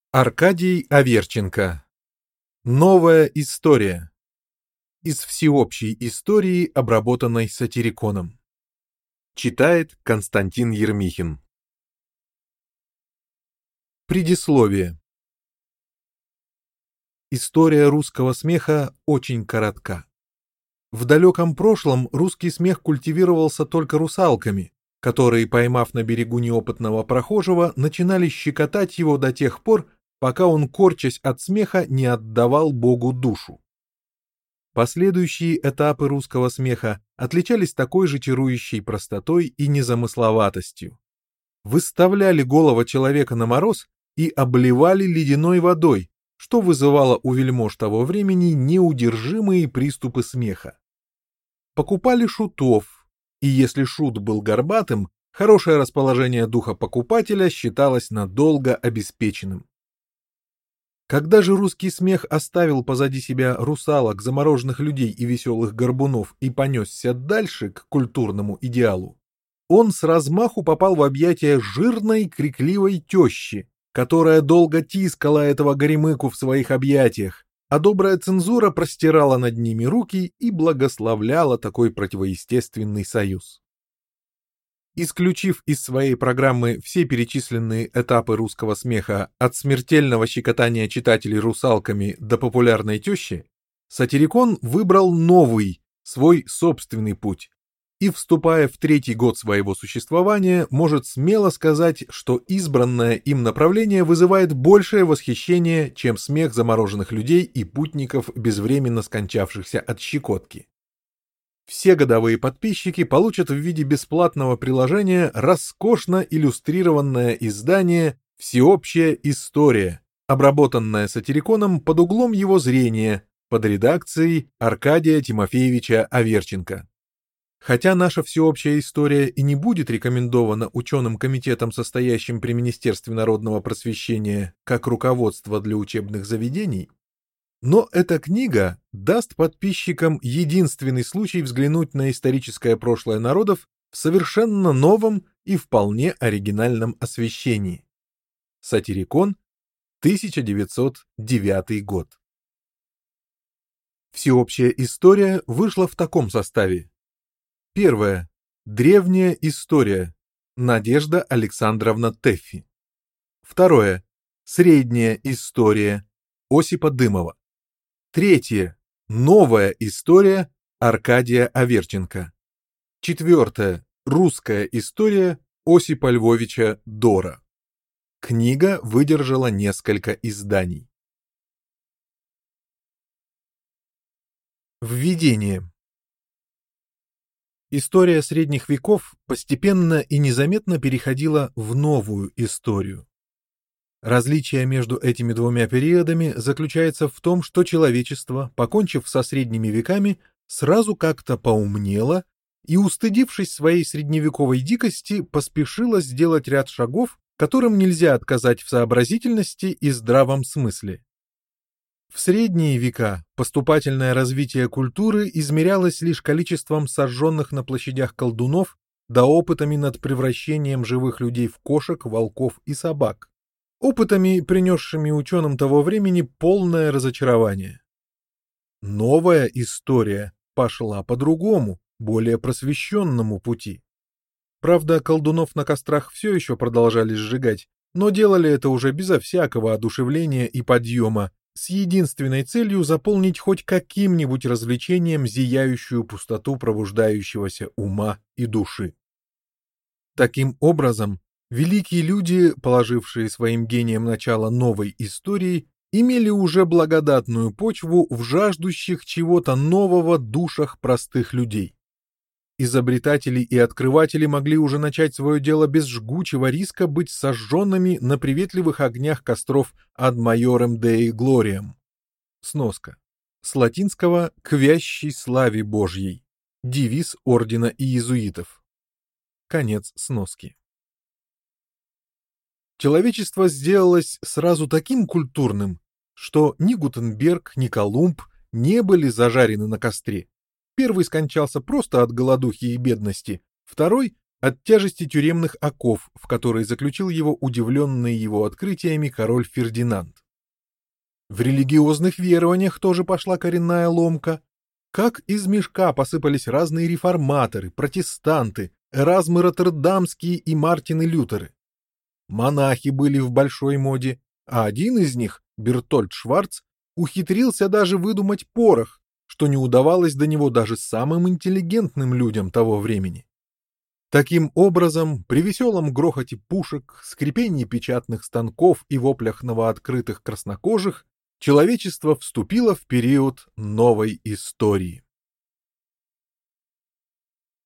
Аркадий Аверченко. Новая история. Из всеобщей истории, обработанной сатириконом. Читает Константин Ермихин. Предисловие. История русского смеха очень коротка. В далеком прошлом русский смех культивировался только русалками, которые, поймав на берегу неопытного прохожего, начинали щекотать его до тех пор, пока он, корчась от смеха, не отдавал Богу душу. Последующие этапы русского смеха отличались такой же чарующей простотой и незамысловатостью. Выставляли голову человека на мороз и обливали ледяной водой, что вызывало у вельмож того времени неудержимые приступы смеха. Покупали шутов, и если шут был горбатым, хорошее расположение духа покупателя считалось надолго обеспеченным. Когда же русский смех оставил позади себя русалок, замороженных людей и веселых горбунов и понесся дальше к культурному идеалу, он с размаху попал в объятия жирной, крикливой тещи, которая долго тискала этого горемыку в своих объятиях, а добрая цензура простирала над ними руки и благословляла такой противоестественный союз. Исключив из своей программы все перечисленные этапы русского смеха от смертельного щекотания читателей русалками до популярной тещи, сатирикон выбрал новый, свой собственный путь, и, вступая в третий год своего существования, может смело сказать, что избранное им направление вызывает большее восхищение, чем смех замороженных людей и путников, безвременно скончавшихся от щекотки. Все годовые подписчики получат в виде бесплатного приложения роскошно иллюстрированное издание «Всеобщая история», обработанное сатириконом под углом его зрения, под редакцией Аркадия Тимофеевича Аверченко. Хотя наша всеобщая история и не будет рекомендована ученым комитетом, состоящим при Министерстве народного просвещения, как руководство для учебных заведений, но эта книга даст подписчикам единственный случай взглянуть на историческое прошлое народов в совершенно новом и вполне оригинальном освещении. Сатирикон, 1909 год. Всеобщая история вышла в таком составе. Первое. Древняя история. Надежда Александровна Тэффи. Второе. Средняя история. Осипа Дымова. Третье. Новая история. Аркадия Аверченко. Четвертое. Русская история. Осипа Львовича Дора. Книга выдержала несколько изданий. Введение. История средних веков постепенно и незаметно переходила в новую историю. Различие между этими двумя периодами заключается в том, что человечество, покончив со средними веками, сразу как-то поумнело и, устыдившись своей средневековой дикости, поспешило сделать ряд шагов, которым нельзя отказать в сообразительности и здравом смысле. В средние века поступательное развитие культуры измерялось лишь количеством сожженных на площадях колдунов да опытами над превращением живых людей в кошек, волков и собак, опытами, принесшими ученым того времени полное разочарование. Новая история пошла по другому, более просвещенному пути. Правда, колдунов на кострах все еще продолжали сжигать, но делали это уже безо всякого одушевления и подъема, с единственной целью заполнить хоть каким-нибудь развлечением зияющую пустоту пробуждающегося ума и души. Таким образом, великие люди, положившие своим гением начало новой истории, имели уже благодатную почву в жаждущих чего-то нового душах простых людей. Изобретатели и открыватели могли уже начать свое дело без жгучего риска быть сожженными на приветливых огнях костров ad majorem Dei gloriam. Сноска. С латинского «к вящей славе Божьей». Девиз ордена иезуитов. Конец сноски. Человечество сделалось сразу таким культурным, что ни Гутенберг, ни Колумб не были зажарены на костре. Первый скончался просто от голодухи и бедности, второй от тяжести тюремных оков, в которые заключил его удивленный его открытиями король Фердинанд. В религиозных верованиях тоже пошла коренная ломка. Как из мешка посыпались разные реформаторы, протестанты, Эразмы Роттердамские и Мартины Лютеры. Монахи были в большой моде, а один из них, Бертольд Шварц, ухитрился даже выдумать порох, что не удавалось до него даже самым интеллигентным людям того времени. Таким образом, при веселом грохоте пушек, скрипении печатных станков и воплях новооткрытых краснокожих, человечество вступило в период новой истории.